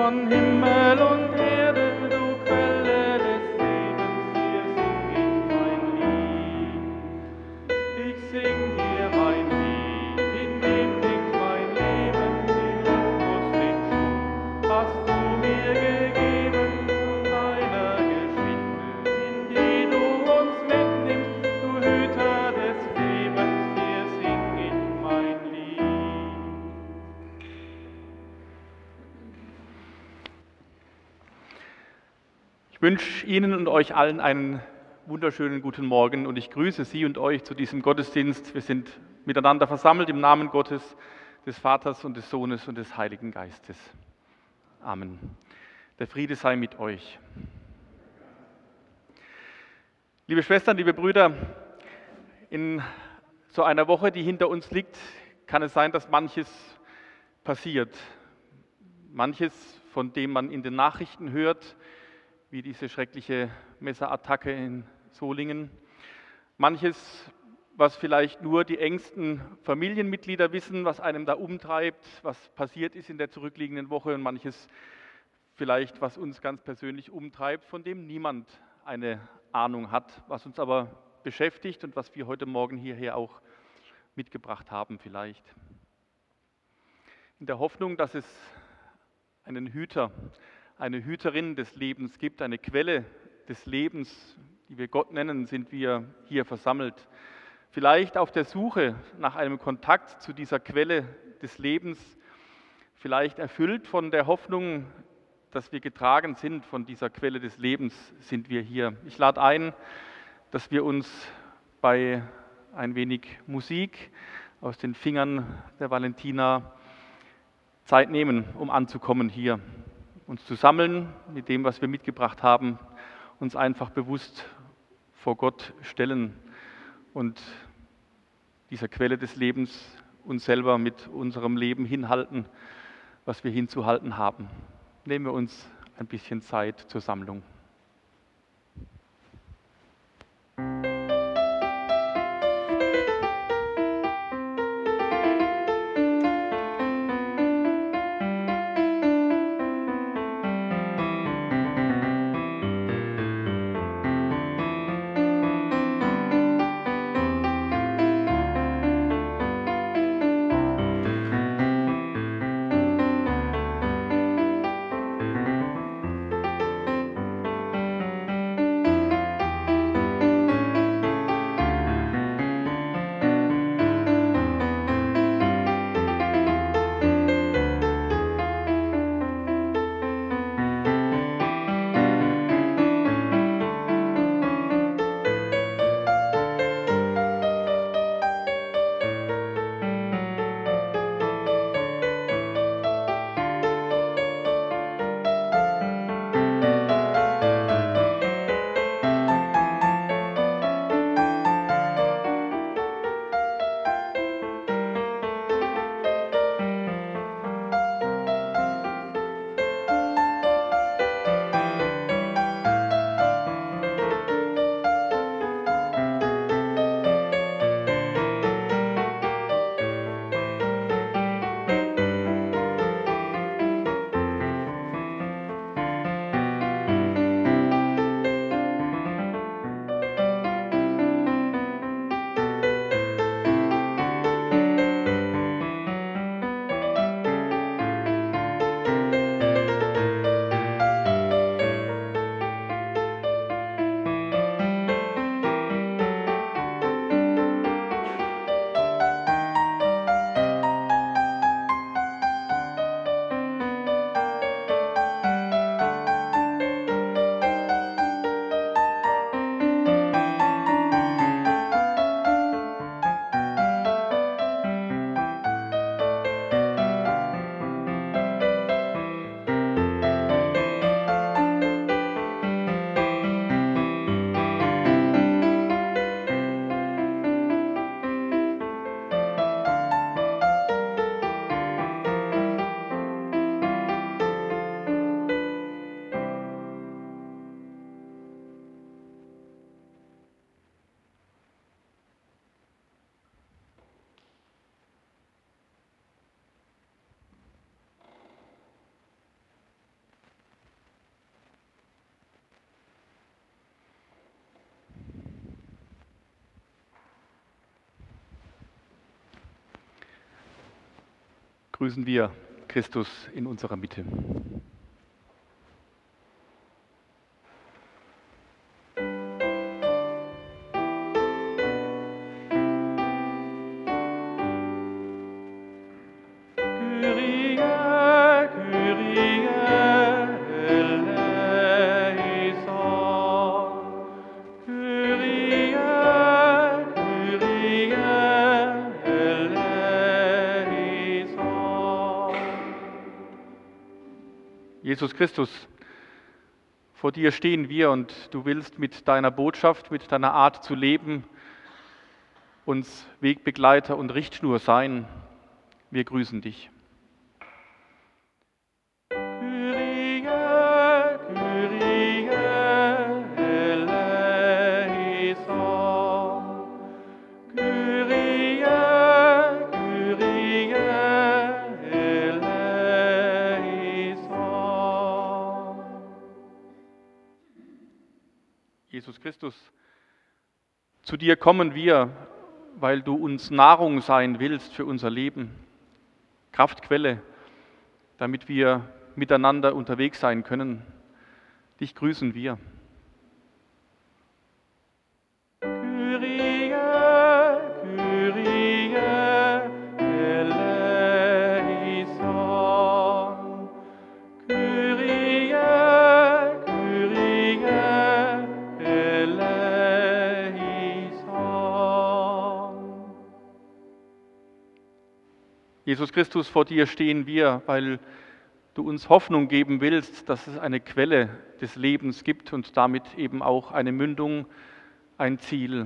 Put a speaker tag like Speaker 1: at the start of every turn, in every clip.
Speaker 1: von Himmel und Erde, du Quelle des Lebens, dir sing ich mein Lied. Ich sing dir mein Lied, in dem klingt mein Leben, den Rhythmus, den Schwung hast du mir gegeben von deiner Geschichte, in die du uns mitnimmst, du Hüter des Lebens, dir sing ich mein Lied. Ich wünsche Ihnen und euch allen einen wunderschönen guten Morgen und ich grüße Sie und euch zu diesem Gottesdienst. Wir sind miteinander versammelt im Namen Gottes, des Vaters und des Sohnes und des Heiligen Geistes. Amen. Der Friede sei mit euch. Liebe Schwestern, liebe Brüder, in so einer Woche, die hinter uns liegt, kann es sein, dass manches passiert. Manches, von dem man in den Nachrichten hört, wie diese schreckliche Messerattacke in Solingen. Manches, was vielleicht nur die engsten Familienmitglieder wissen, was einem da umtreibt, was passiert ist in der zurückliegenden Woche und manches vielleicht, was uns ganz persönlich umtreibt, von dem niemand eine Ahnung hat, was uns aber beschäftigt und was wir heute Morgen hierher auch mitgebracht haben vielleicht. In der Hoffnung, dass es einen Hüter, eine Hüterin des Lebens gibt, eine Quelle des Lebens, die wir Gott nennen, sind wir hier versammelt. Vielleicht auf der Suche nach einem Kontakt zu dieser Quelle des Lebens, vielleicht erfüllt von der Hoffnung, dass wir getragen sind von dieser Quelle des Lebens, sind wir hier. Ich lade ein, dass wir uns bei ein wenig Musik aus den Fingern der Valentina Zeit nehmen, um anzukommen hier. Uns zu sammeln mit dem, was wir mitgebracht haben, uns einfach bewusst vor Gott stellen und dieser Quelle des Lebens uns selber mit unserem Leben hinhalten, was wir hinzuhalten haben. Nehmen wir uns ein bisschen Zeit zur Sammlung. grüßen wir Christus in unserer Mitte. Jesus Christus, vor dir stehen wir und du willst mit deiner Botschaft, mit deiner Art zu leben, uns Wegbegleiter und Richtschnur sein. Wir grüßen dich. Kyrie, Kyrie, eleison. Kyrie, Kyrie, eleison. Jesus Christus, zu dir kommen wir, weil du uns Nahrung sein willst für unser Leben, Kraftquelle, damit wir miteinander unterwegs sein können. Dich grüßen wir. Kyrie, Kyrie, eleison. Kyrie, Kyrie, eleison. Jesus Christus, vor dir stehen wir, weil du uns Hoffnung geben willst, dass es eine Quelle des Lebens gibt und damit eben auch eine Mündung, ein Ziel.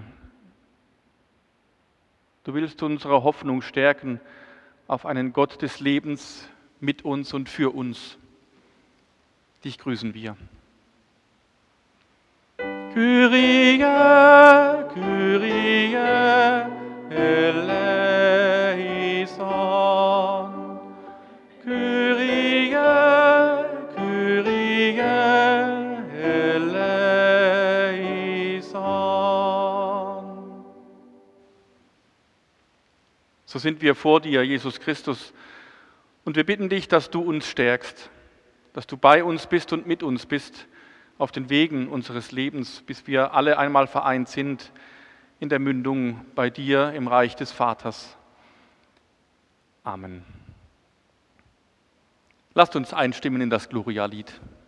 Speaker 1: Du willst unsere Hoffnung stärken auf einen Gott des Lebens mit uns und für uns. Dich grüßen wir. Kyrie, Kyrie, eleison. Kyrie, Kyrie, eleison. So sind wir vor dir, Jesus Christus, und wir bitten dich, dass du uns stärkst, dass du bei uns bist und mit uns bist auf den Wegen unseres Lebens, bis wir alle einmal vereint sind in der Mündung bei dir im Reich des Vaters. Amen. Lasst uns einstimmen in das Gloria-Lied.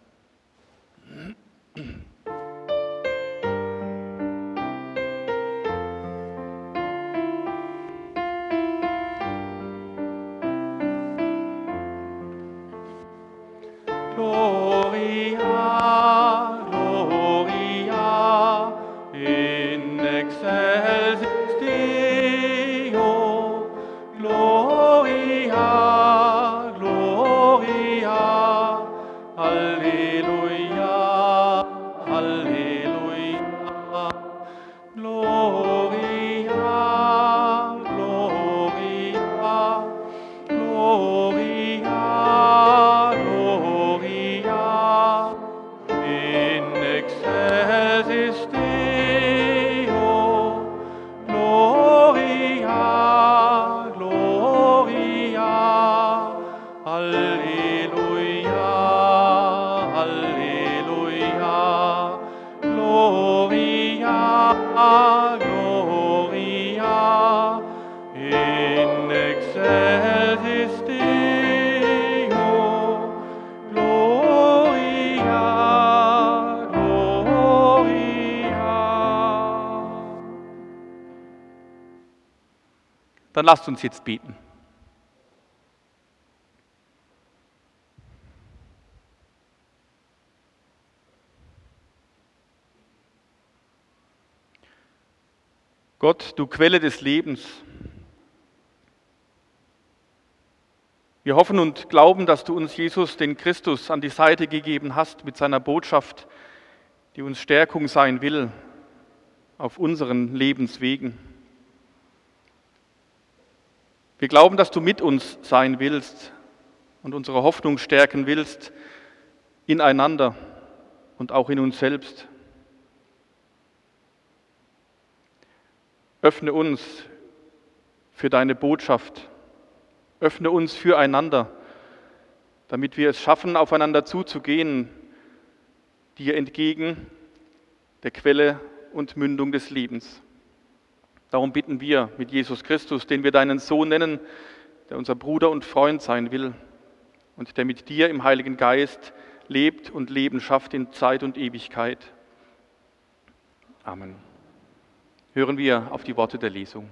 Speaker 1: Gloria, Gloria, in excelsis Deo, Gloria, Gloria, Halleluja, Halleluja, Gloria, Gloria, Gloria, Gloria, in excelsis Deo, Gloria, Gloria, Halleluja, Halleluja, Gloria, Gloria, in excelsis Deo, Gloria, Gloria. Dann lasst uns jetzt beten. Gott, du Quelle des Lebens, wir hoffen und glauben, dass du uns Jesus, den Christus, an die Seite gegeben hast mit seiner Botschaft, die uns Stärkung sein will auf unseren Lebenswegen. Wir glauben, dass du mit uns sein willst und unsere Hoffnung stärken willst ineinander und auch in uns selbst. Öffne uns für deine Botschaft, Öffne uns füreinander, damit wir es schaffen, aufeinander zuzugehen, dir entgegen, der Quelle und Mündung des Lebens. Darum bitten wir mit Jesus Christus, den wir deinen Sohn nennen, der unser Bruder und Freund sein will und der mit dir im Heiligen Geist lebt und Leben schafft in Zeit und Ewigkeit. Amen. Hören wir auf die Worte der Lesung.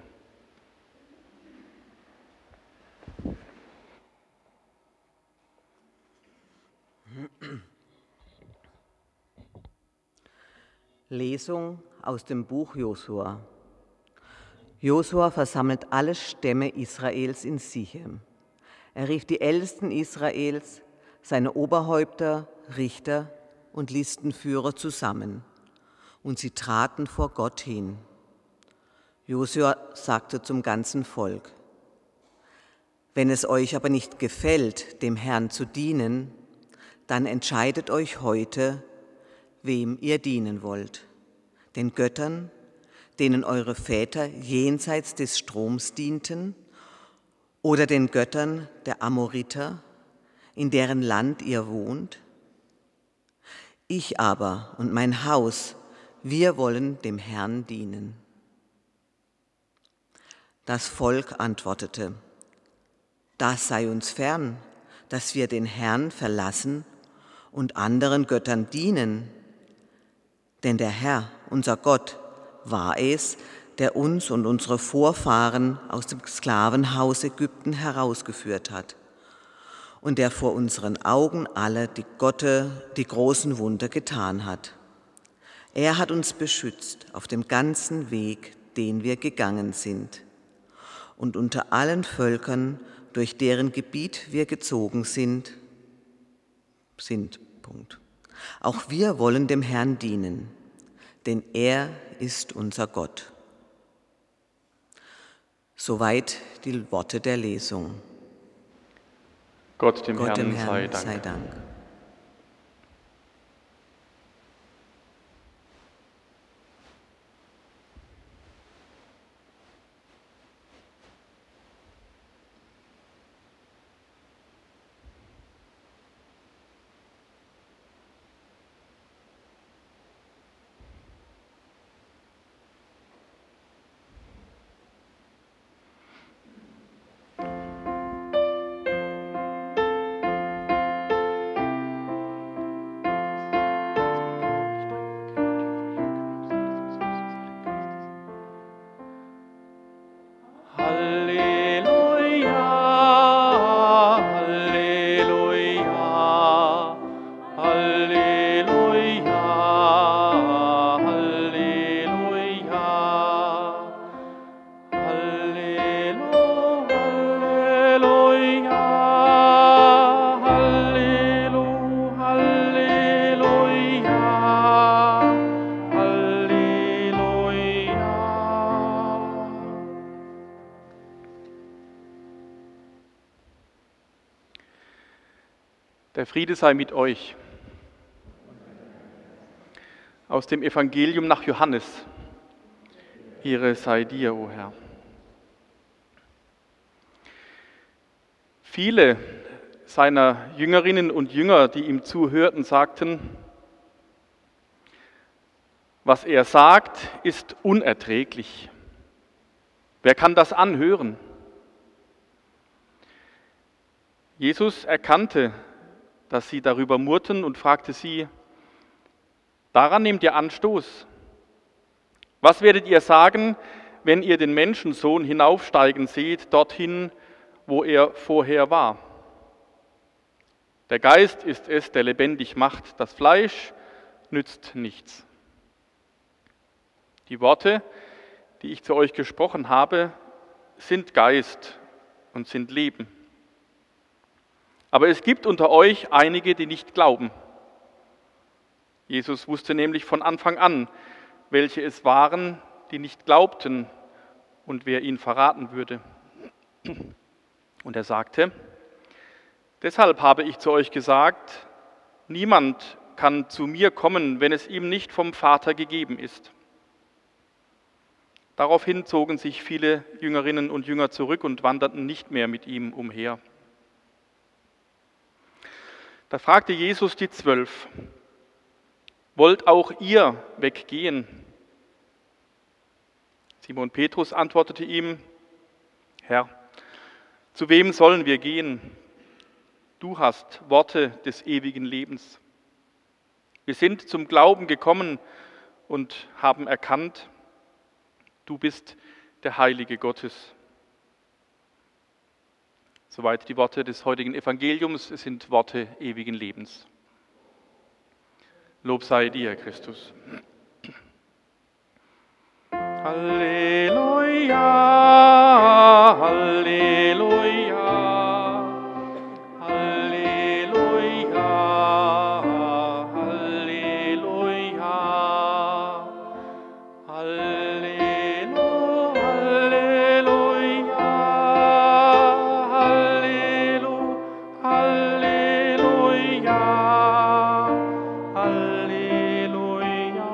Speaker 2: Lesung aus dem Buch Josua. Josua versammelt alle Stämme Israels in Sichem. Er rief die Ältesten Israels, seine Oberhäupter, Richter und Listenführer zusammen, und sie traten vor Gott hin. Josua sagte zum ganzen Volk: Wenn es euch aber nicht gefällt, dem Herrn zu dienen, dann entscheidet euch heute, wem ihr dienen wollt: den Göttern, denen eure Väter jenseits des Stroms dienten, oder den Göttern der Amoriter, in deren Land ihr wohnt? Ich aber und mein Haus, wir wollen dem Herrn dienen. Das Volk antwortete: Das sei uns fern, dass wir den Herrn verlassen und anderen Göttern dienen. Denn der Herr, unser Gott, war es, der uns und unsere Vorfahren aus dem Sklavenhaus Ägypten herausgeführt hat und der vor unseren Augen alle die großen Wunder getan hat. Er hat uns beschützt auf dem ganzen Weg, den wir gegangen sind. Und unter allen Völkern, durch deren Gebiet wir gezogen sind. Auch wir wollen dem Herrn dienen, denn er ist unser Gott. Soweit die Worte der Lesung.
Speaker 1: Gott dem Herrn sei
Speaker 2: Dank.
Speaker 1: Der Friede sei mit euch. Aus dem Evangelium nach Johannes. Ehre sei dir, o Herr. Viele seiner Jüngerinnen und Jünger, die ihm zuhörten, sagten: Was er sagt, ist unerträglich. Wer kann das anhören? Jesus erkannte, dass sie darüber murrten und fragte sie: Daran nehmt ihr Anstoß. Was werdet ihr sagen, wenn ihr den Menschensohn hinaufsteigen seht, dorthin, wo er vorher war? Der Geist ist es, der lebendig macht, das Fleisch nützt nichts. Die Worte, die ich zu euch gesprochen habe, sind Geist und sind Leben. Aber es gibt unter euch einige, die nicht glauben. Jesus wusste nämlich von Anfang an, welche es waren, die nicht glaubten und wer ihn verraten würde. Und er sagte: Deshalb habe ich zu euch gesagt, niemand kann zu mir kommen, wenn es ihm nicht vom Vater gegeben ist. Daraufhin zogen sich viele Jüngerinnen und Jünger zurück und wanderten nicht mehr mit ihm umher. Da fragte Jesus die 12, wollt auch ihr weggehen? Simon Petrus antwortete ihm, Herr, zu wem sollen wir gehen? Du hast Worte des ewigen Lebens. Wir sind zum Glauben gekommen und haben erkannt, du bist der Heilige Gottes. Soweit die Worte des heutigen Evangeliums, es sind Worte ewigen Lebens. Lob sei dir, Christus. Halleluja, Halleluja, Halleluja, Halleluja, Halleluja, Halleluja, Halleluja, Halleluja.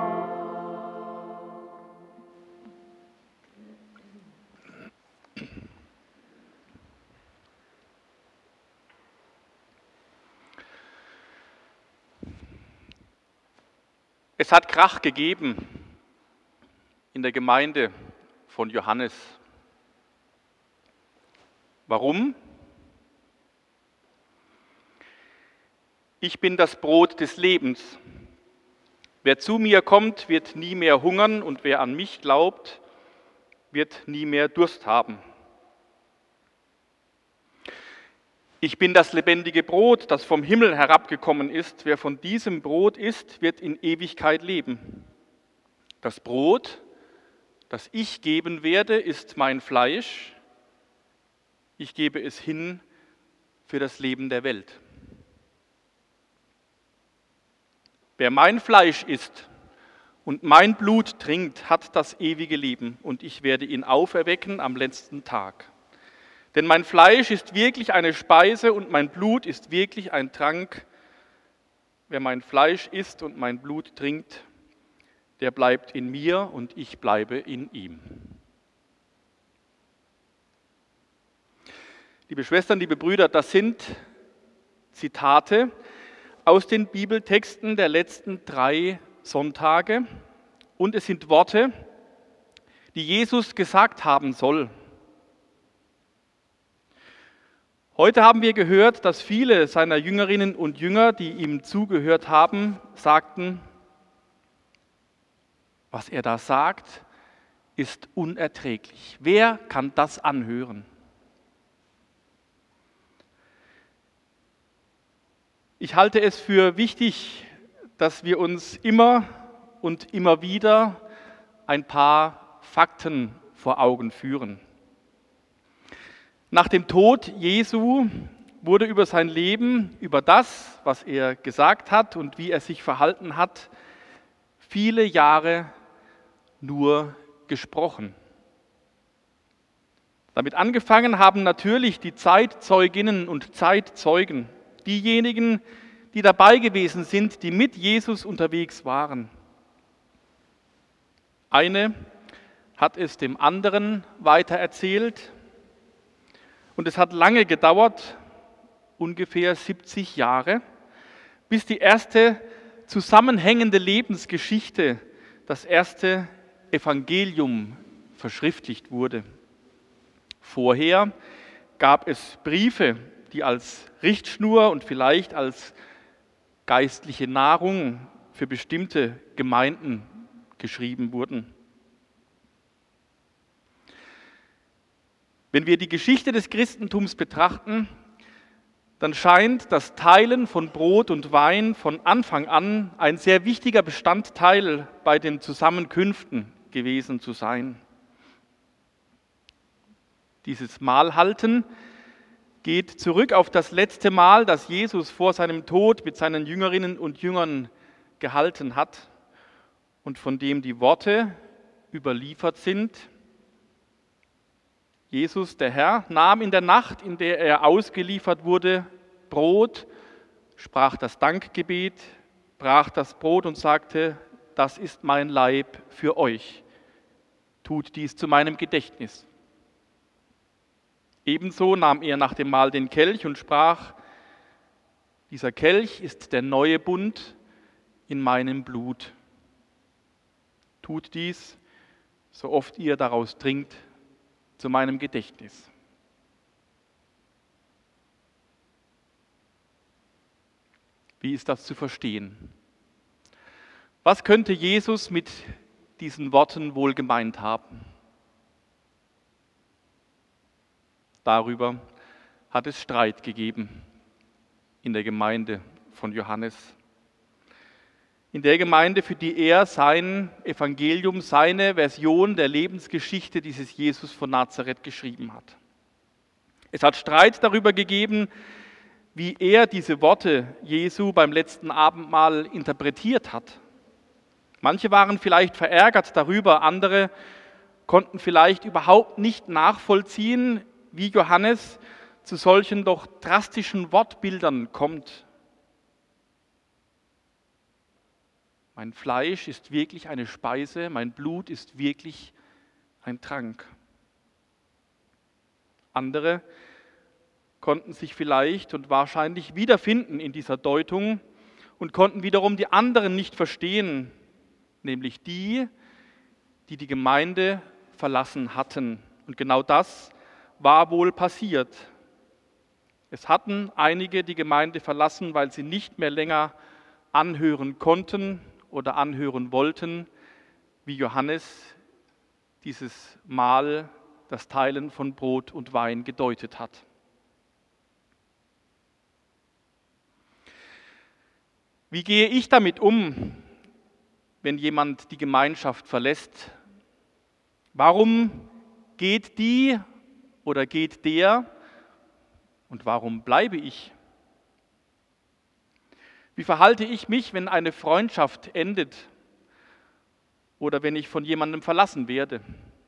Speaker 1: Es hat Krach gegeben in der Gemeinde von Johannes. Warum? Ich bin das Brot des Lebens. Wer zu mir kommt, wird nie mehr hungern und wer an mich glaubt, wird nie mehr Durst haben. Ich bin das lebendige Brot, das vom Himmel herabgekommen ist. Wer von diesem Brot isst, wird in Ewigkeit leben. Das Brot, das ich geben werde, ist mein Fleisch. Ich gebe es hin für das Leben der Welt. Wer mein Fleisch isst und mein Blut trinkt, hat das ewige Leben, und ich werde ihn auferwecken am letzten Tag. Denn mein Fleisch ist wirklich eine Speise und mein Blut ist wirklich ein Trank. Wer mein Fleisch isst und mein Blut trinkt, der bleibt in mir und ich bleibe in ihm. Liebe Schwestern, liebe Brüder, das sind Zitate aus den Bibeltexten der letzten 3 Sonntage und es sind Worte, die Jesus gesagt haben soll. Heute haben wir gehört, dass viele seiner Jüngerinnen und Jünger, die ihm zugehört haben, sagten, was er da sagt, ist unerträglich. Wer kann das anhören? Ich halte es für wichtig, dass wir uns immer und immer wieder ein paar Fakten vor Augen führen. Nach dem Tod Jesu wurde über sein Leben, über das, was er gesagt hat und wie er sich verhalten hat, viele Jahre nur gesprochen. Damit angefangen haben natürlich die Zeitzeuginnen und Zeitzeugen, diejenigen, die dabei gewesen sind, die mit Jesus unterwegs waren. Eine hat es dem anderen weitererzählt und es hat lange gedauert, ungefähr 70 Jahre, bis die erste zusammenhängende Lebensgeschichte, das erste Evangelium verschriftlicht wurde. Vorher gab es Briefe, die als Richtschnur und vielleicht als geistliche Nahrung für bestimmte Gemeinden geschrieben wurden. Wenn wir die Geschichte des Christentums betrachten, dann scheint das Teilen von Brot und Wein von Anfang an ein sehr wichtiger Bestandteil bei den Zusammenkünften gewesen zu sein. Dieses Mahlhalten geht zurück auf das letzte Mal, das Jesus vor seinem Tod mit seinen Jüngerinnen und Jüngern gehalten hat und von dem die Worte überliefert sind. Jesus, der Herr, nahm in der Nacht, in der er ausgeliefert wurde, Brot, sprach das Dankgebet, brach das Brot und sagte, das ist mein Leib für euch. tut dies zu meinem Gedächtnis. Ebenso nahm er nach dem Mahl den Kelch und sprach, dieser Kelch ist der neue Bund in meinem Blut. Tut dies, so oft ihr daraus trinkt, zu meinem Gedächtnis. Wie ist das zu verstehen? Was könnte Jesus mit diesen Worten wohl gemeint haben? Darüber hat es Streit gegeben in der Gemeinde von Johannes. In der Gemeinde, für die er sein Evangelium, seine Version der Lebensgeschichte dieses Jesus von Nazareth geschrieben hat. Es hat Streit darüber gegeben, wie er diese Worte Jesu beim letzten Abendmahl interpretiert hat. Manche waren vielleicht verärgert darüber, andere konnten vielleicht überhaupt nicht nachvollziehen, wie Johannes zu solchen doch drastischen Wortbildern kommt. Mein Fleisch ist wirklich eine Speise, mein Blut ist wirklich ein Trank. Andere konnten sich vielleicht und wahrscheinlich wiederfinden in dieser Deutung und konnten wiederum die anderen nicht verstehen, nämlich die, die die Gemeinde verlassen hatten. Und genau das war wohl passiert. Es hatten einige die Gemeinde verlassen, weil sie nicht mehr länger anhören konnten oder anhören wollten, wie Johannes dieses Mahl, das Teilen von Brot und Wein gedeutet hat. Wie gehe ich damit um, wenn jemand die Gemeinschaft verlässt? Warum geht die oder geht der und warum bleibe ich? Wie verhalte ich mich, wenn eine Freundschaft endet oder wenn ich von jemandem verlassen werde?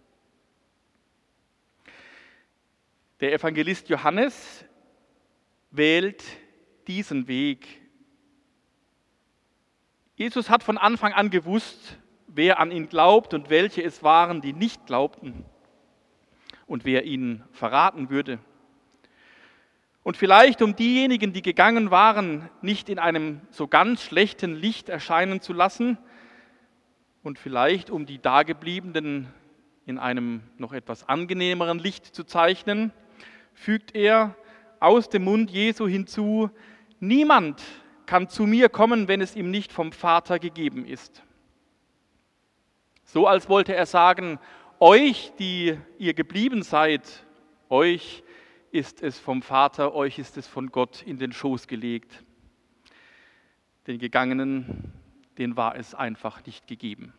Speaker 1: Der Evangelist Johannes wählt diesen Weg. Jesus hat von Anfang an gewusst, wer an ihn glaubt und welche es waren, die nicht glaubten und wer ihn verraten würde. Und vielleicht, um diejenigen, die gegangen waren, nicht in einem so ganz schlechten Licht erscheinen zu lassen und vielleicht, um die Dagebliebenen in einem noch etwas angenehmeren Licht zu zeichnen, fügt er aus dem Mund Jesu hinzu, niemand kann zu mir kommen, wenn es ihm nicht vom Vater gegeben ist. So als wollte er sagen, euch, die ihr geblieben seid, euch ist es vom Vater, euch ist es von Gott in den Schoß gelegt. Den Gegangenen, denen war es einfach nicht gegeben.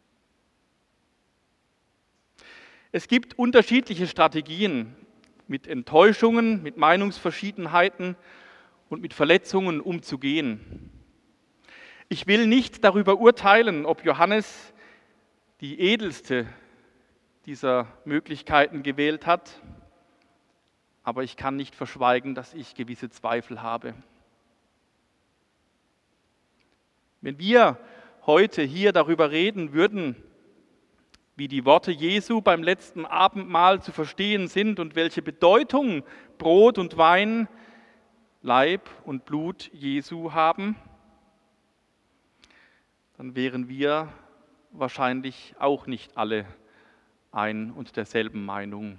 Speaker 1: Es gibt unterschiedliche Strategien, mit Enttäuschungen, mit Meinungsverschiedenheiten und mit Verletzungen umzugehen. Ich will nicht darüber urteilen, ob Johannes die edelste dieser Möglichkeiten gewählt hat, aber ich kann nicht verschweigen, dass ich gewisse Zweifel habe. Wenn wir heute hier darüber reden würden, wie die Worte Jesu beim letzten Abendmahl zu verstehen sind und welche Bedeutung Brot und Wein, Leib und Blut Jesu haben, dann wären wir wahrscheinlich auch nicht alle ein und derselben Meinung.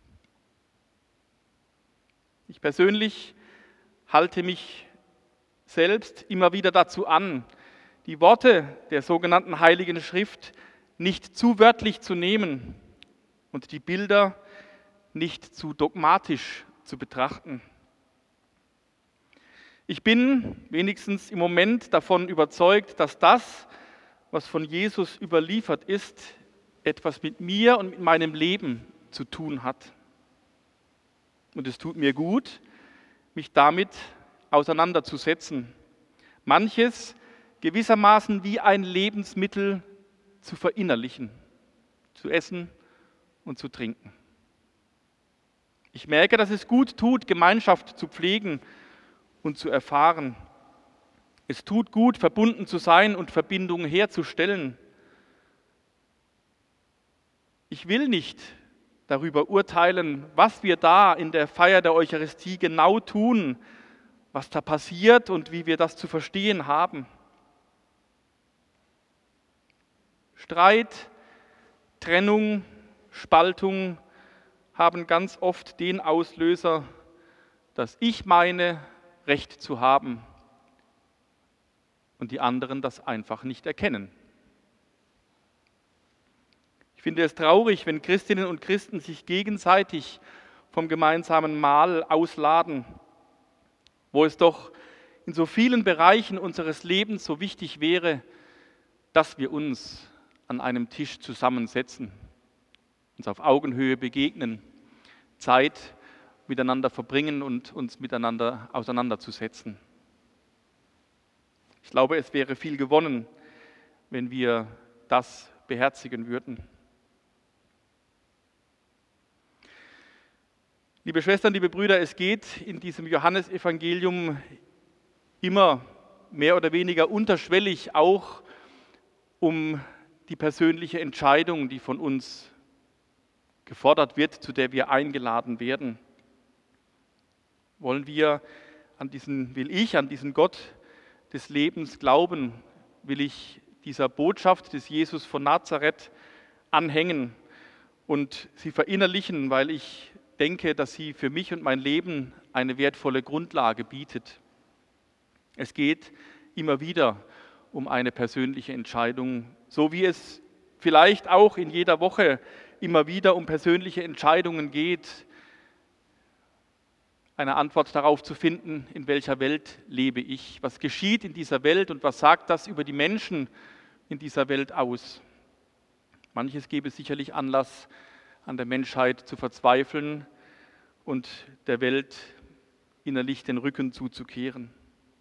Speaker 1: Ich persönlich halte mich selbst immer wieder dazu an, die Worte der sogenannten Heiligen Schrift nicht zu wörtlich zu nehmen und die Bilder nicht zu dogmatisch zu betrachten. Ich bin wenigstens im Moment davon überzeugt, dass das, was von Jesus überliefert ist, etwas mit mir und mit meinem Leben zu tun hat. Und es tut mir gut, mich damit auseinanderzusetzen. Manches gewissermaßen wie ein Lebensmittel zu verinnerlichen, zu essen und zu trinken. Ich merke, dass es gut tut, Gemeinschaft zu pflegen und zu erfahren. Es tut gut, verbunden zu sein und Verbindungen herzustellen. Ich will nicht darüber urteilen, was wir da in der Feier der Eucharistie genau tun, was da passiert und wie wir das zu verstehen haben. Streit, Trennung, Spaltung haben ganz oft den Auslöser, dass ich meine, Recht zu haben und die anderen das einfach nicht erkennen. Ich finde es traurig, wenn Christinnen und Christen sich gegenseitig vom gemeinsamen Mahl ausladen, wo es doch in so vielen Bereichen unseres Lebens so wichtig wäre, dass wir uns an einem Tisch zusammensetzen, uns auf Augenhöhe begegnen, Zeit miteinander verbringen und uns miteinander auseinanderzusetzen. Ich glaube, es wäre viel gewonnen, wenn wir das beherzigen würden. Liebe Schwestern, liebe Brüder, es geht in diesem Johannesevangelium immer mehr oder weniger unterschwellig auch um die persönliche Entscheidung, die von uns gefordert wird, zu der wir eingeladen werden. Will ich an diesen Gott des Lebens glauben? Will ich dieser Botschaft des Jesus von Nazareth anhängen und sie verinnerlichen, weil ich denke, dass sie für mich und mein Leben eine wertvolle Grundlage bietet? Es geht immer wieder um eine persönliche Entscheidung, so wie es vielleicht auch in jeder Woche immer wieder um persönliche Entscheidungen geht, eine Antwort darauf zu finden, in welcher Welt lebe ich, was geschieht in dieser Welt und was sagt das über die Menschen in dieser Welt aus. Manches gäbe sicherlich Anlass, an der Menschheit zu verzweifeln und der Welt innerlich den Rücken zuzukehren.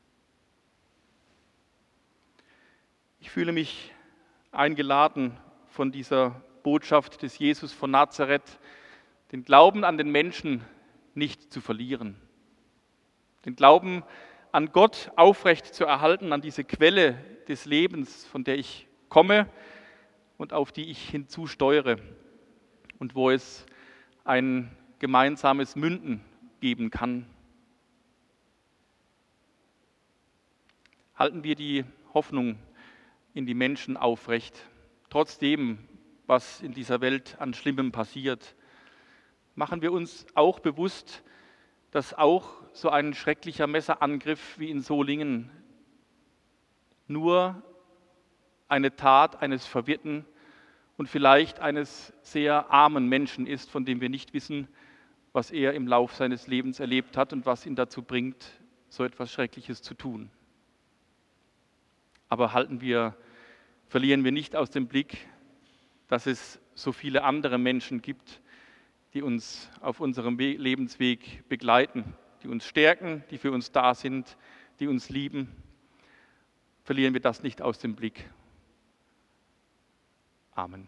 Speaker 1: Ich fühle mich eingeladen von dieser Botschaft des Jesus von Nazareth, den Glauben an den Menschen nicht zu verlieren, den Glauben an Gott aufrecht zu erhalten, an diese Quelle des Lebens, von der ich komme und auf die ich hinzusteuere und wo es ein gemeinsames Münden geben kann. Halten wir die Hoffnung in die Menschen aufrecht, trotz dem, was in dieser Welt an Schlimmem passiert. Machen wir uns auch bewusst, dass auch so ein schrecklicher Messerangriff wie in Solingen nur eine Tat eines verwirrten und vielleicht eines sehr armen Menschen ist, von dem wir nicht wissen, was er im Lauf seines Lebens erlebt hat und was ihn dazu bringt, so etwas Schreckliches zu tun. Aber verlieren wir nicht aus dem Blick, dass es so viele andere Menschen gibt, die uns auf unserem Lebensweg begleiten, die uns stärken, die für uns da sind, die uns lieben. Verlieren wir das nicht aus dem Blick. Amen.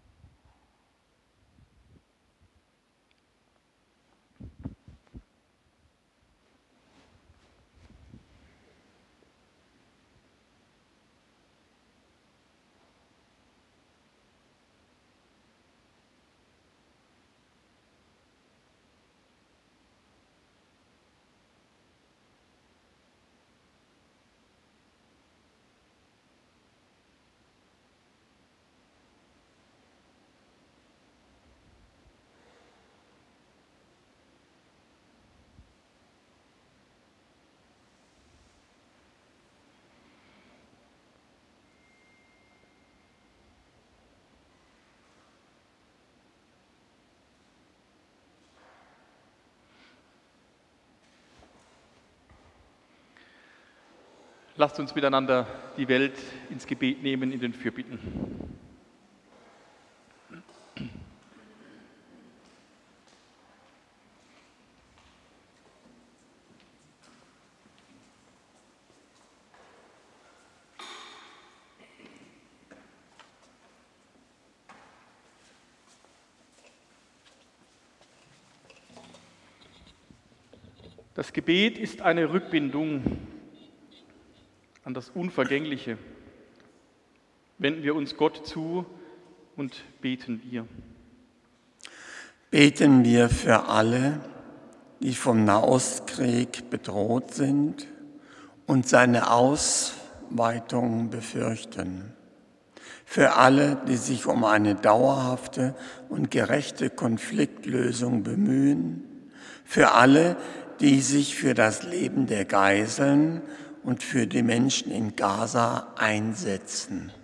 Speaker 1: Lasst uns miteinander die Welt ins Gebet nehmen in den Fürbitten. Das Gebet ist eine Rückbindung an das Unvergängliche. Wenden wir uns Gott zu und beten wir.
Speaker 3: Beten wir für alle, die vom Nahostkrieg bedroht sind und seine Ausweitung befürchten. Für alle, die sich um eine dauerhafte und gerechte Konfliktlösung bemühen. Für alle, die sich für das Leben der Geiseln und für die Menschen in Gaza einsetzen.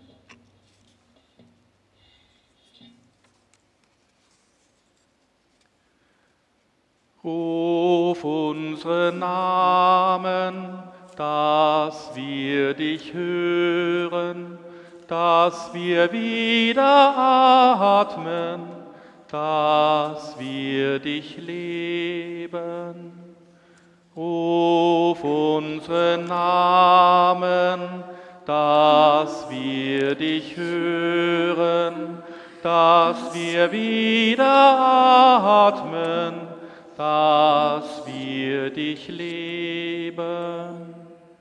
Speaker 1: Ruf unsere Namen, dass wir dich hören, dass wir wieder atmen, dass wir dich leben. Ruf unsere Namen, dass wir dich hören, dass wir wieder atmen, dass wir dich leben.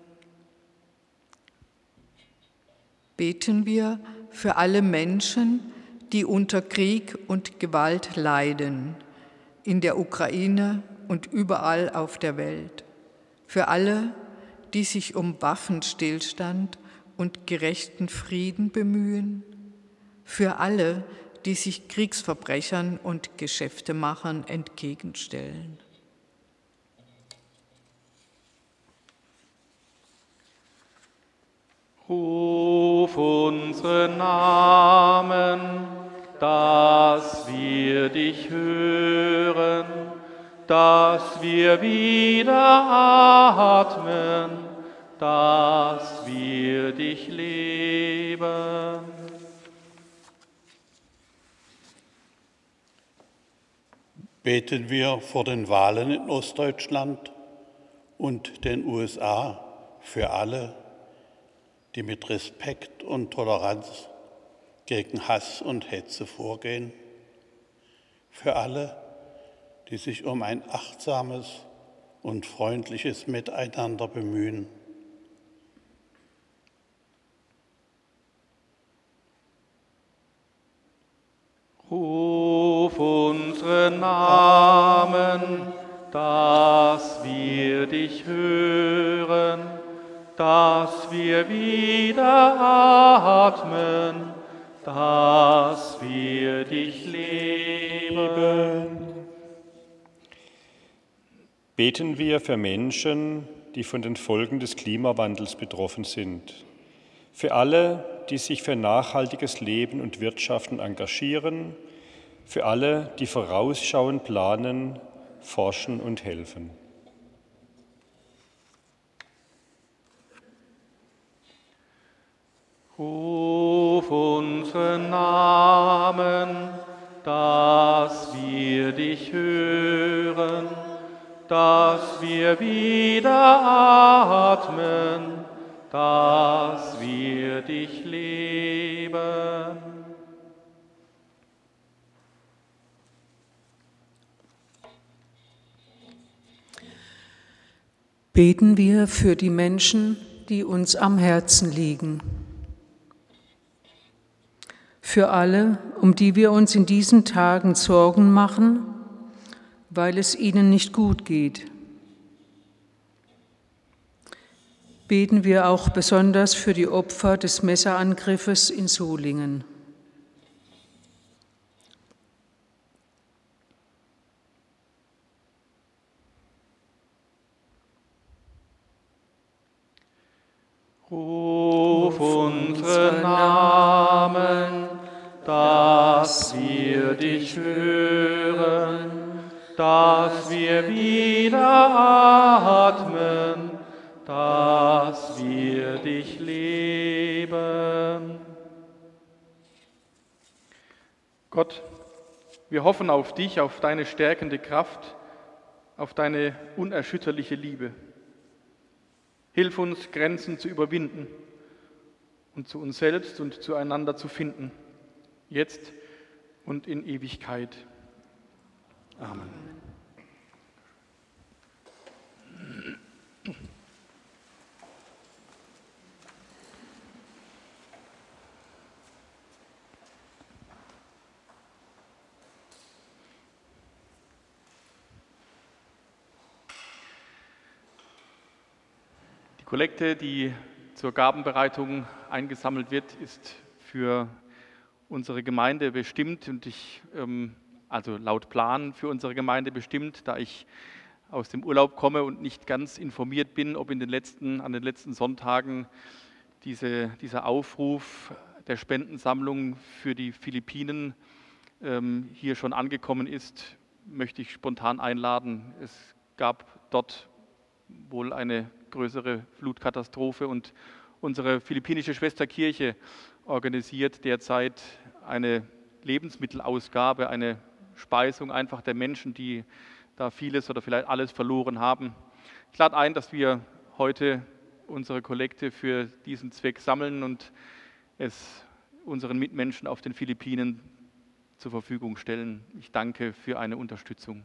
Speaker 4: Beten wir für alle Menschen, die unter Krieg und Gewalt leiden, in der Ukraine und überall auf der Welt. Für alle, die sich um Waffenstillstand und gerechten Frieden bemühen. Für alle, die sich Kriegsverbrechern und Geschäftemachern entgegenstellen.
Speaker 1: Ruf unsere Namen, dass wir dich hören, dass wir wieder atmen, dass wir dich leben.
Speaker 5: Beten wir vor den Wahlen in Ostdeutschland und den USA für alle, die mit Respekt und Toleranz gegen Hass und Hetze vorgehen, für alle, die sich um ein achtsames und freundliches Miteinander bemühen.
Speaker 1: Ruf unsere Namen, dass wir dich hören, dass wir wieder atmen, dass wir dich leben.
Speaker 6: Beten wir für Menschen, die von den Folgen des Klimawandels betroffen sind. Für alle, die sich für nachhaltiges Leben und Wirtschaften engagieren. Für alle, die vorausschauend planen, forschen und helfen.
Speaker 1: Ruf unsere Namen, dass wir dich hören, dass wir wieder atmen, dass wir dich leben.
Speaker 7: Beten wir für die Menschen, die uns am Herzen liegen. Für alle, um die wir uns in diesen Tagen Sorgen machen, weil es ihnen nicht gut geht. Beten wir auch besonders für die Opfer des Messerangriffes in Solingen.
Speaker 1: Ruf unsere Namen, dass wir dich hören, dass wir wieder atmen, dass wir dich leben. Gott, wir hoffen auf dich, auf deine stärkende Kraft, auf deine unerschütterliche Liebe. Hilf uns, Grenzen zu überwinden und zu uns selbst und zueinander zu finden, jetzt und in Ewigkeit. Amen. Kollekte, die zur Gabenbereitung eingesammelt wird, ist für unsere Gemeinde bestimmt und also laut Plan für unsere Gemeinde bestimmt, da ich aus dem Urlaub komme und nicht ganz informiert bin, ob an den letzten Sonntagen dieser Aufruf der Spendensammlung für die Philippinen hier schon angekommen ist, möchte ich spontan einladen. Es gab dort wohl eine größere Flutkatastrophe und unsere philippinische Schwesterkirche organisiert derzeit eine Lebensmittelausgabe, eine Speisung einfach der Menschen, die da vieles oder vielleicht alles verloren haben. Ich lade ein, dass wir heute unsere Kollekte für diesen Zweck sammeln und es unseren Mitmenschen auf den Philippinen zur Verfügung stellen. Ich danke für eine Unterstützung.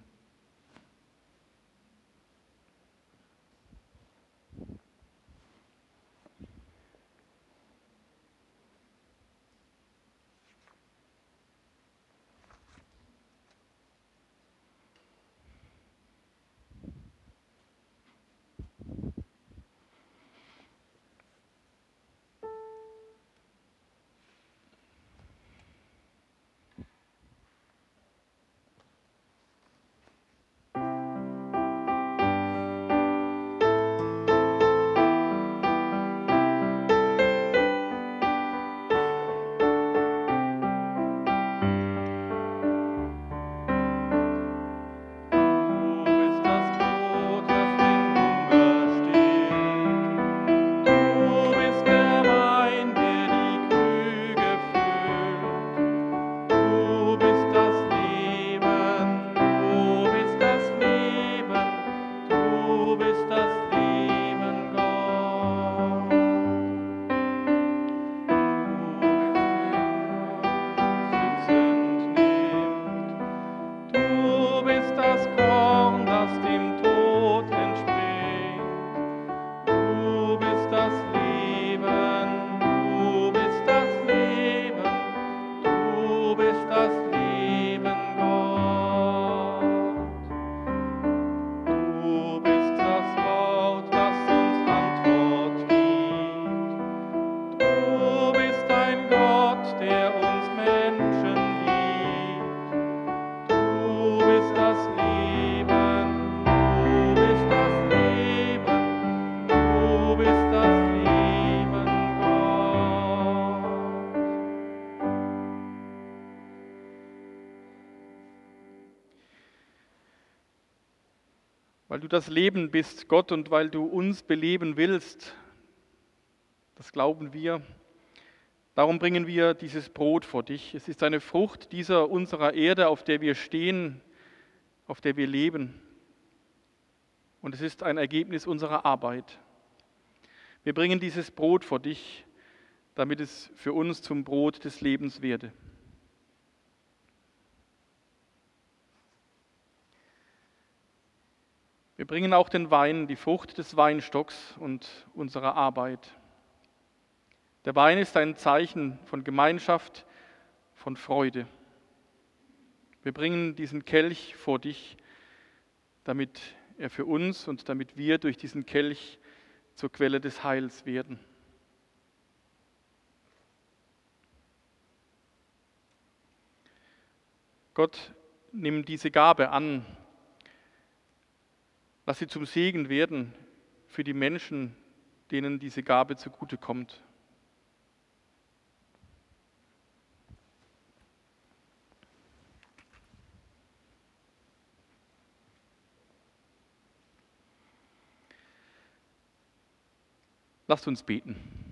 Speaker 1: Weil du das Leben bist, Gott, und weil du uns beleben willst, das glauben wir, darum bringen wir dieses Brot vor dich. Es ist eine Frucht dieser unserer Erde, auf der wir stehen, auf der wir leben. Und es ist ein Ergebnis unserer Arbeit. Wir bringen dieses Brot vor dich, damit es für uns zum Brot des Lebens werde. Wir bringen auch den Wein, die Frucht des Weinstocks und unserer Arbeit. Der Wein ist ein Zeichen von Gemeinschaft, von Freude. Wir bringen diesen Kelch vor dich, damit er für uns und damit wir durch diesen Kelch zur Quelle des Heils werden. Gott, nimm diese Gabe an. Lass sie zum Segen werden für die Menschen, denen diese Gabe zugutekommt. Lasst uns beten.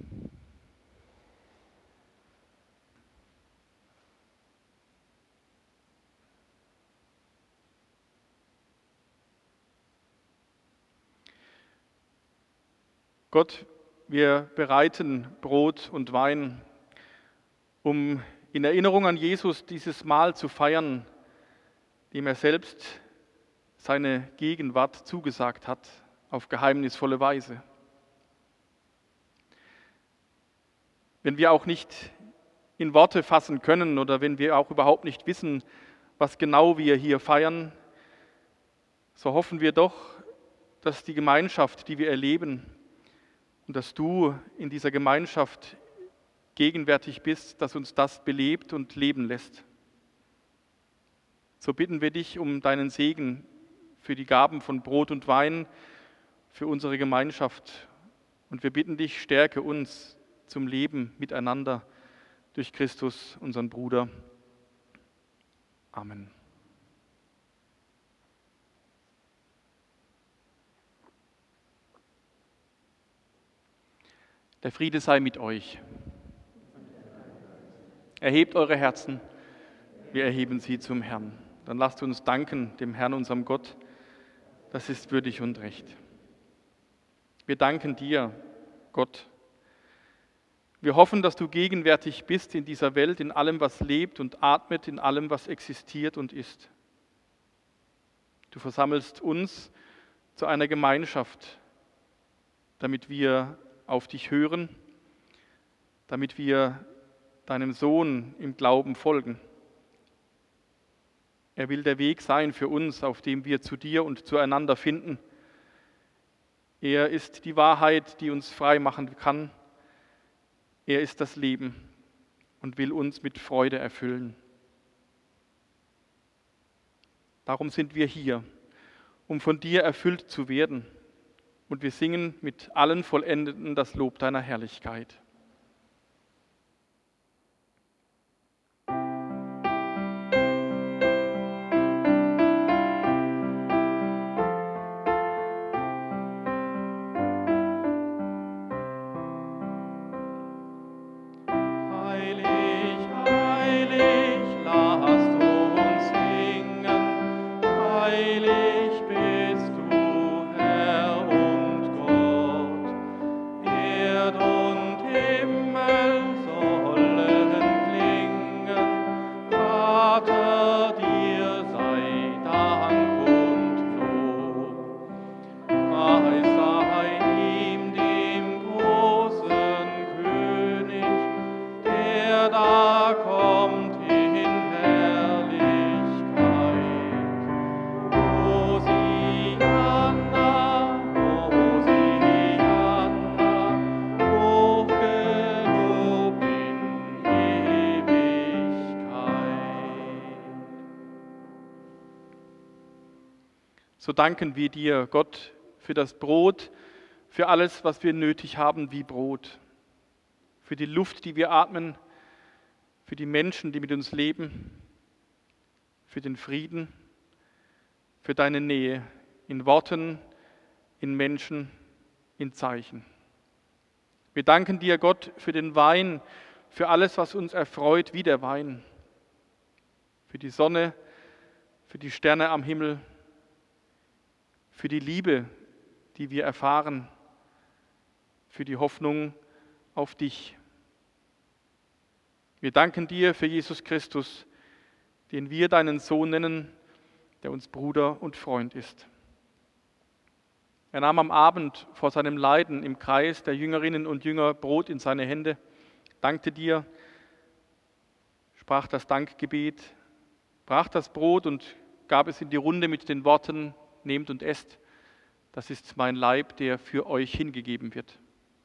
Speaker 1: Gott, wir bereiten Brot und Wein, um in Erinnerung an Jesus dieses Mahl zu feiern, dem er selbst seine Gegenwart zugesagt hat, auf geheimnisvolle Weise. Wenn wir auch nicht in Worte fassen können oder wenn wir auch überhaupt nicht wissen, was genau wir hier feiern, so hoffen wir doch, dass die Gemeinschaft, die wir erleben, und dass du in dieser Gemeinschaft gegenwärtig bist, dass uns das belebt und leben lässt. So bitten wir dich um deinen Segen für die Gaben von Brot und Wein, für unsere Gemeinschaft. Und wir bitten dich, stärke uns zum Leben miteinander durch Christus, unseren Bruder. Amen. Der Friede sei mit euch. Erhebt eure Herzen, wir erheben sie zum Herrn. Dann lasst uns danken dem Herrn, unserem Gott. Das ist würdig und recht. Wir danken dir, Gott. Wir hoffen, dass du gegenwärtig bist in dieser Welt, in allem, was lebt und atmet, in allem, was existiert und ist. Du versammelst uns zu einer Gemeinschaft, damit wir auf dich hören, damit wir deinem Sohn im Glauben folgen. Er will der Weg sein für uns, auf dem wir zu dir und zueinander finden. Er ist die Wahrheit, die uns frei machen kann. Er ist das Leben und will uns mit Freude erfüllen. Darum sind wir hier, um von dir erfüllt zu werden. Und wir singen mit allen Vollendeten das Lob deiner Herrlichkeit. So danken wir dir, Gott, für das Brot, für alles, was wir nötig haben wie Brot, für die Luft, die wir atmen, für die Menschen, die mit uns leben, für den Frieden, für deine Nähe in Worten, in Menschen, in Zeichen. Wir danken dir, Gott, für den Wein, für alles, was uns erfreut wie der Wein, für die Sonne, für die Sterne am Himmel, für die Liebe, die wir erfahren, für die Hoffnung auf dich. Wir danken dir für Jesus Christus, den wir deinen Sohn nennen, der uns Bruder und Freund ist. Er nahm am Abend vor seinem Leiden im Kreis der Jüngerinnen und Jünger Brot in seine Hände, dankte dir, sprach das Dankgebet, brach das Brot und gab es in die Runde mit den Worten: Nehmt und esst, das ist mein Leib, der für euch hingegeben wird.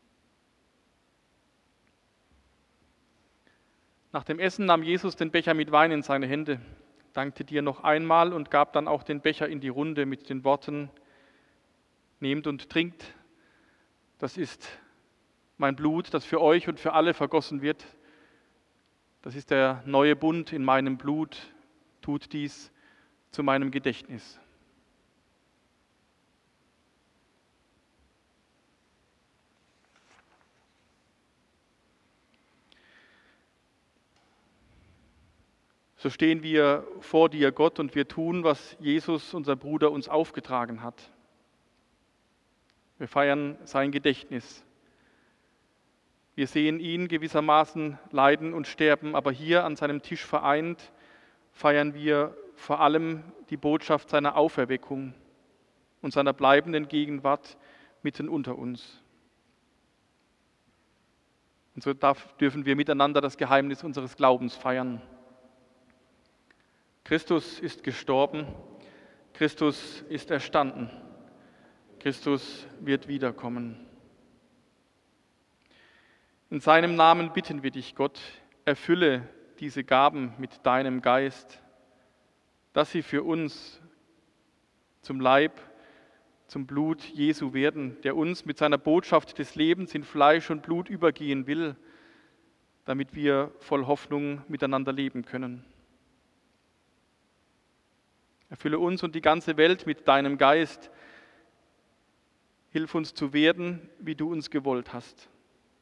Speaker 1: Nach dem Essen nahm Jesus den Becher mit Wein in seine Hände, dankte dir noch einmal und gab dann auch den Becher in die Runde mit den Worten: Nehmt und trinkt, das ist mein Blut, das für euch und für alle vergossen wird. Das ist der neue Bund in meinem Blut, tut dies zu meinem Gedächtnis. So stehen wir vor dir, Gott, und wir tun, was Jesus, unser Bruder, uns aufgetragen hat. Wir feiern sein Gedächtnis. Wir sehen ihn gewissermaßen leiden und sterben, aber hier an seinem Tisch vereint feiern wir vor allem die Botschaft seiner Auferweckung und seiner bleibenden Gegenwart mitten unter uns. Und so dürfen wir miteinander das Geheimnis unseres Glaubens feiern. Christus ist gestorben, Christus ist erstanden, Christus wird wiederkommen. In seinem Namen bitten wir dich, Gott, erfülle diese Gaben mit deinem Geist, dass sie für uns zum Leib, zum Blut Jesu werden, der uns mit seiner Botschaft des Lebens in Fleisch und Blut übergehen will, damit wir voll Hoffnung miteinander leben können. Erfülle uns und die ganze Welt mit deinem Geist. Hilf uns zu werden, wie du uns gewollt hast.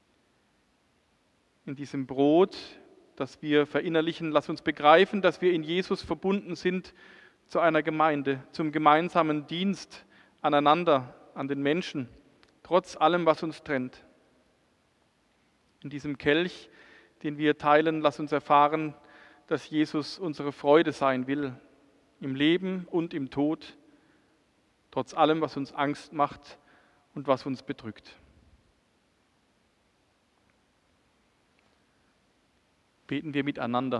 Speaker 1: In diesem Brot, das wir verinnerlichen, lass uns begreifen, dass wir in Jesus verbunden sind zu einer Gemeinde, zum gemeinsamen Dienst aneinander, an den Menschen, trotz allem, was uns trennt. In diesem Kelch, den wir teilen, lass uns erfahren, dass Jesus unsere Freude sein will, im Leben und im Tod, trotz allem, was uns Angst macht und was uns bedrückt. Beten wir miteinander.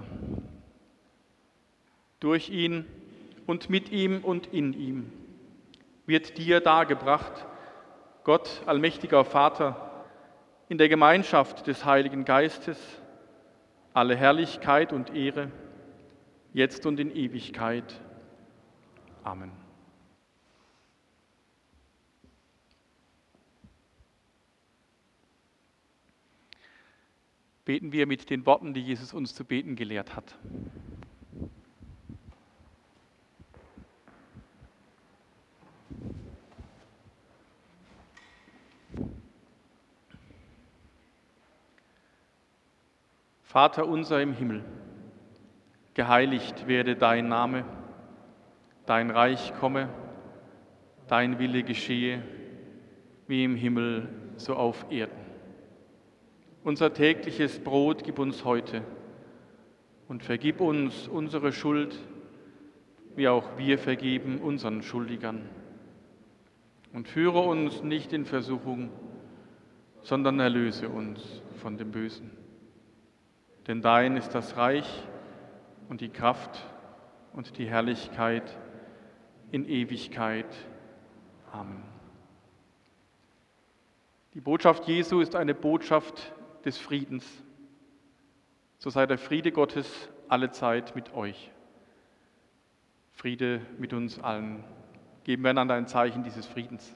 Speaker 1: Durch ihn und mit ihm und in ihm wird dir dargebracht, Gott, allmächtiger Vater, in der Gemeinschaft des Heiligen Geistes, alle Herrlichkeit und Ehre, jetzt und in Ewigkeit. Amen. Beten wir mit den Worten, die Jesus uns zu beten gelehrt hat. Vater unser im Himmel, geheiligt werde dein Name, dein Reich komme, dein Wille geschehe, wie im Himmel, so auf Erden. Unser tägliches Brot gib uns heute und vergib uns unsere Schuld, wie auch wir vergeben unseren Schuldigern. Und führe uns nicht in Versuchung, sondern erlöse uns von dem Bösen. Denn dein ist das Reich und die Kraft und die Herrlichkeit in Ewigkeit. Amen. Die Botschaft Jesu ist eine Botschaft des Friedens. So sei der Friede Gottes allezeit mit euch. Friede mit uns allen. Geben wir einander ein Zeichen dieses Friedens.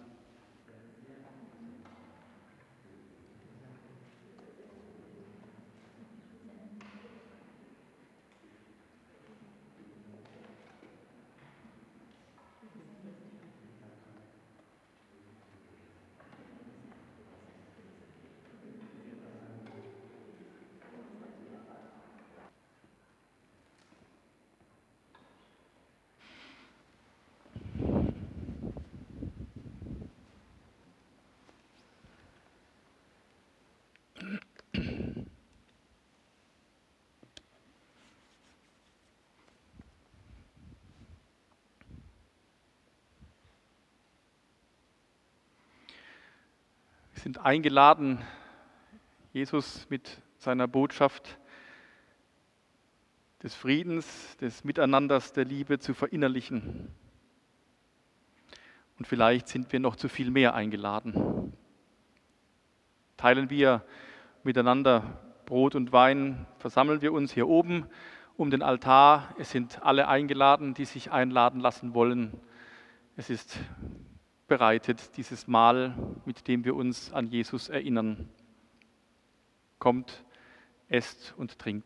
Speaker 1: Wir sind eingeladen, Jesus mit seiner Botschaft des Friedens, des Miteinanders, der Liebe zu verinnerlichen. Und vielleicht sind wir noch zu viel mehr eingeladen. Teilen wir miteinander Brot und Wein, versammeln wir uns hier oben um den Altar. Es sind alle eingeladen, die sich einladen lassen wollen. Es ist bereitet, dieses Mahl, mit dem wir uns an Jesus erinnern. Kommt, esst und trinkt.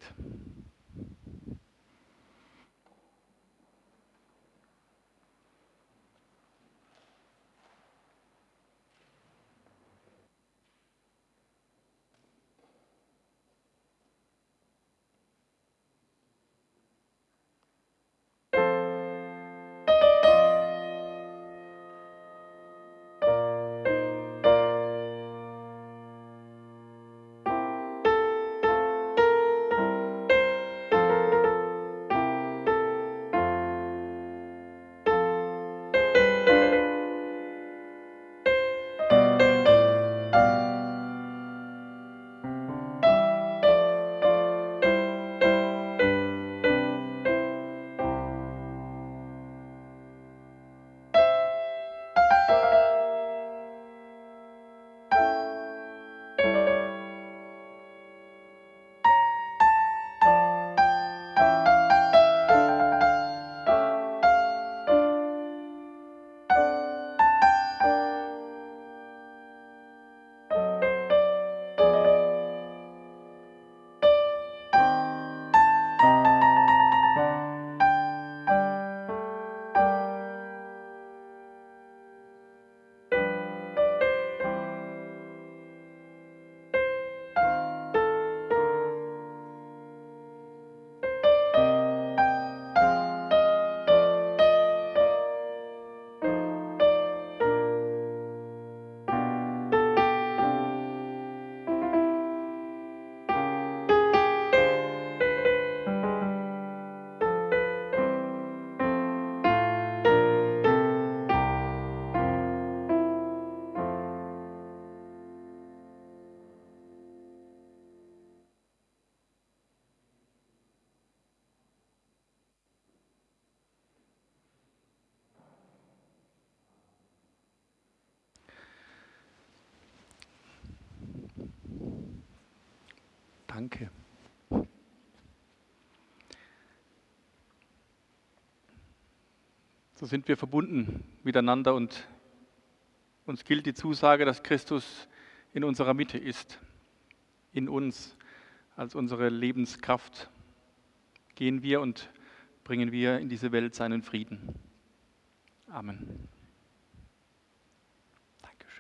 Speaker 1: Danke. So sind wir verbunden miteinander und uns gilt die Zusage, dass Christus in unserer Mitte ist, in uns als unsere Lebenskraft. Gehen wir und bringen wir in diese Welt seinen Frieden. Amen. Dankeschön.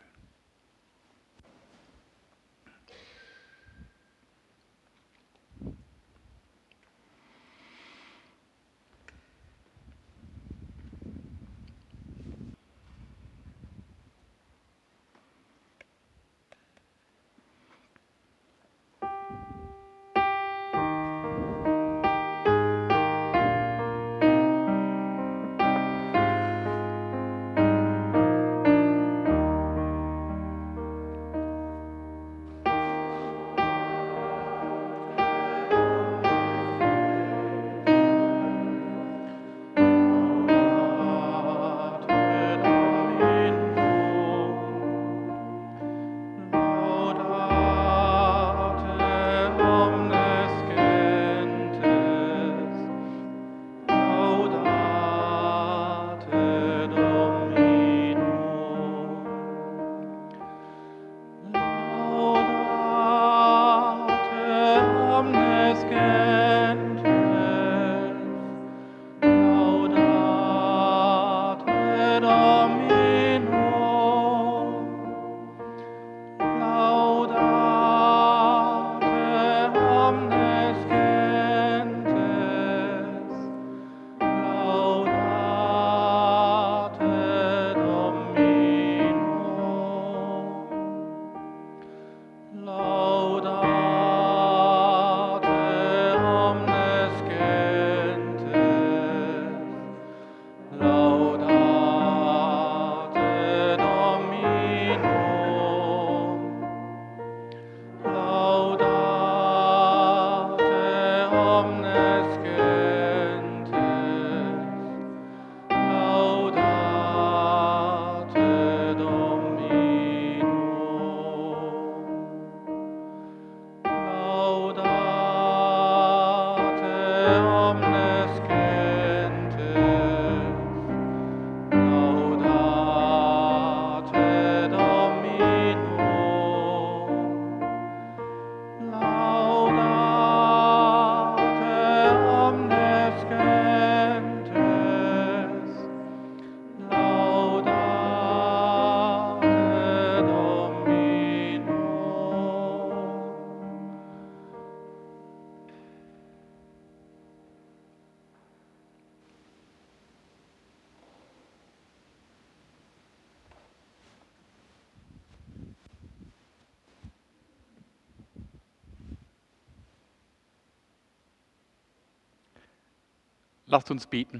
Speaker 1: Lasst uns beten.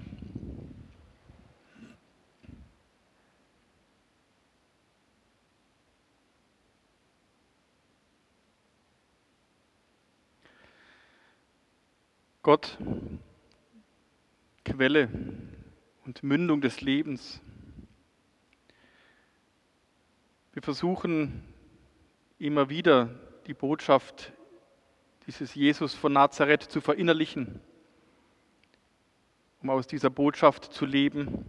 Speaker 1: Gott, Quelle und Mündung des Lebens. Wir versuchen immer wieder die Botschaft dieses Jesus von Nazareth zu verinnerlichen, um aus dieser Botschaft zu leben.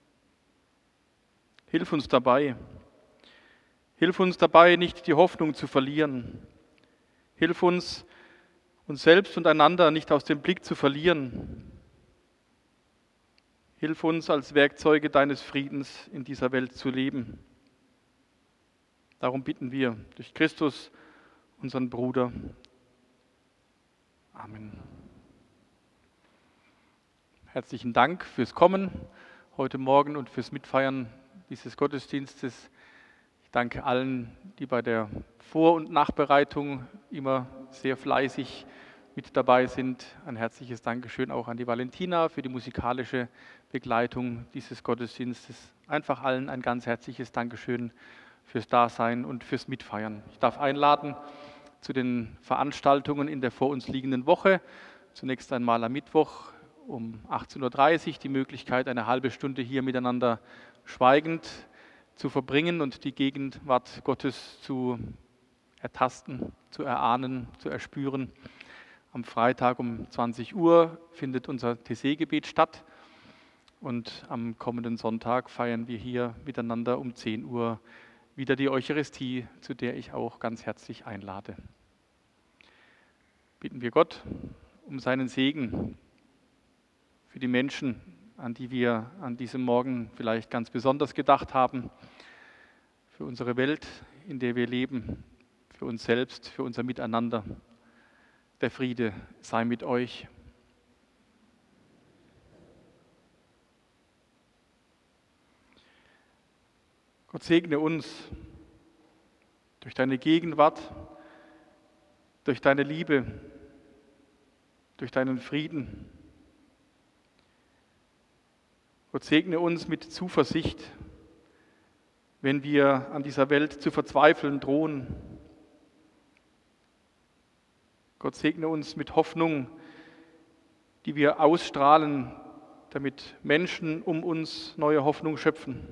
Speaker 1: Hilf uns dabei. Hilf uns dabei, nicht die Hoffnung zu verlieren. Hilf uns, uns selbst und einander nicht aus dem Blick zu verlieren. Hilf uns, als Werkzeuge deines Friedens in dieser Welt zu leben. Darum bitten wir durch Christus, unseren Bruder. Amen. Herzlichen Dank fürs Kommen heute Morgen und fürs Mitfeiern dieses Gottesdienstes. Ich danke allen, die bei der Vor- und Nachbereitung immer sehr fleißig mit dabei sind. Ein herzliches Dankeschön auch an die Valentina für die musikalische Begleitung dieses Gottesdienstes. Einfach allen ein ganz herzliches Dankeschön fürs Dasein und fürs Mitfeiern. Ich darf einladen zu den Veranstaltungen in der vor uns liegenden Woche. Zunächst einmal am Mittwoch um 18.30 Uhr die Möglichkeit, eine halbe Stunde hier miteinander schweigend zu verbringen und die Gegenwart Gottes zu ertasten, zu erahnen, zu erspüren. Am Freitag um 20 Uhr findet unser TC-Gebet statt und am kommenden Sonntag feiern wir hier miteinander um 10 Uhr wieder die Eucharistie, zu der ich auch ganz herzlich einlade. Bitten wir Gott um seinen Segen für die Menschen, an die wir an diesem Morgen vielleicht ganz besonders gedacht haben, für unsere Welt, in der wir leben, für uns selbst, für unser Miteinander. Der Friede sei mit euch. Gott segne uns durch deine Gegenwart, durch deine Liebe, durch deinen Frieden. Gott segne uns mit Zuversicht, wenn wir an dieser Welt zu verzweifeln drohen. Gott segne uns mit Hoffnung, die wir ausstrahlen, damit Menschen um uns neue Hoffnung schöpfen.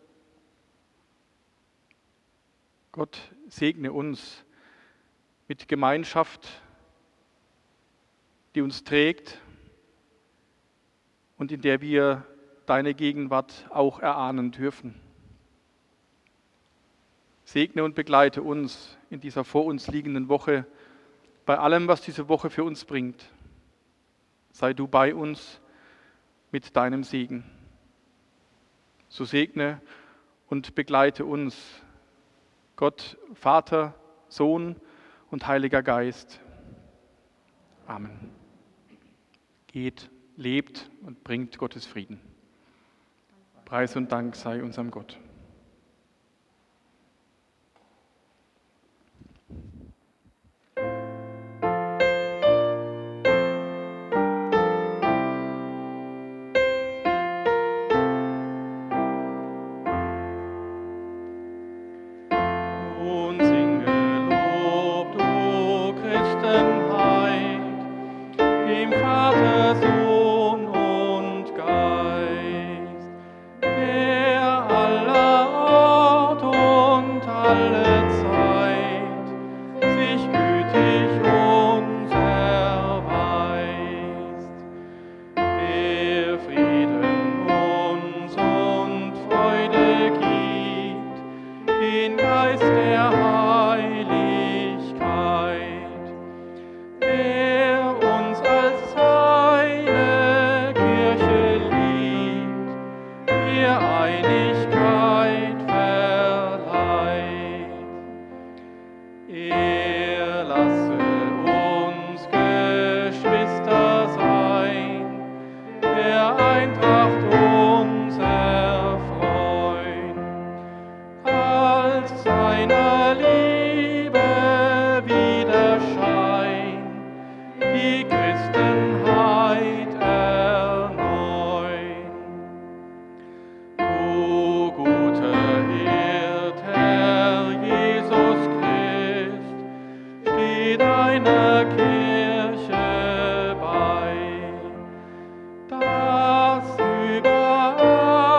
Speaker 1: Gott segne uns mit Gemeinschaft, die uns trägt und in der wir deine Gegenwart auch erahnen dürfen. Segne und begleite uns in dieser vor uns liegenden Woche bei allem, was diese Woche für uns bringt. Sei du bei uns mit deinem Segen. So segne und begleite uns, Gott, Vater, Sohn und Heiliger Geist. Amen. Geht, lebt und bringt Gottes Frieden. Preis und Dank sei unserem Gott.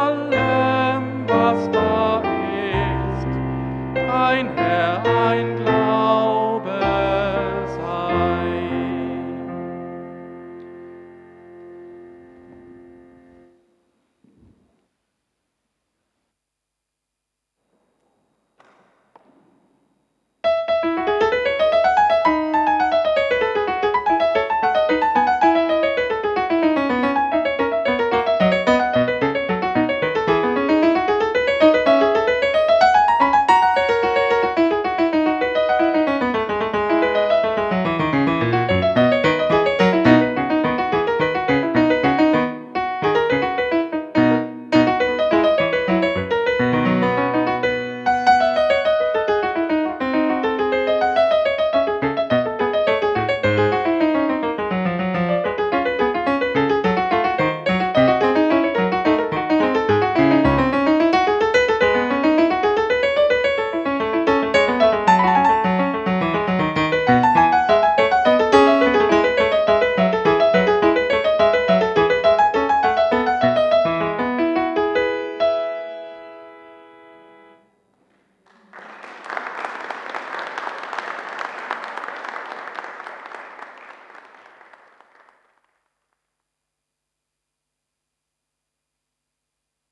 Speaker 8: Ein Herr, ein Glas.